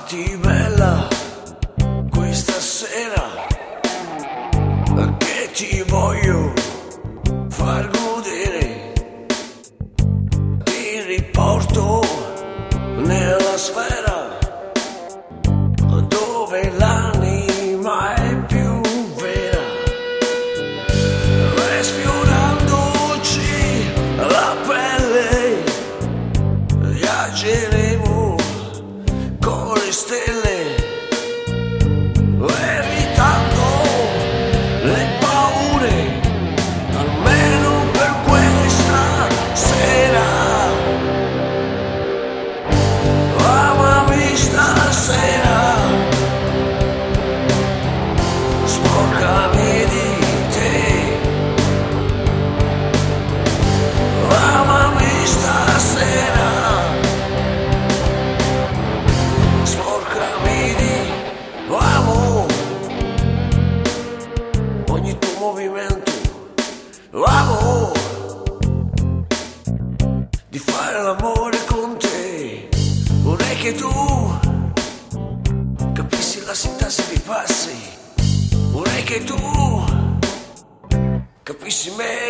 Fatti bella questa sera, che ti voglio far godere. Ti riporto nella sfera dove l'anima è più vera, e sfiorandoci la pelle viaggeremo con le stelle, evitando le paure, almeno per questa sera. Amami stasera, sporcami di te. Amami stasera, sporcami di amo ogni tuo movimento, amo di fare l'amore con te. Vorrei che tu capissi la sintassi dei passi, vorrei che tu capissi me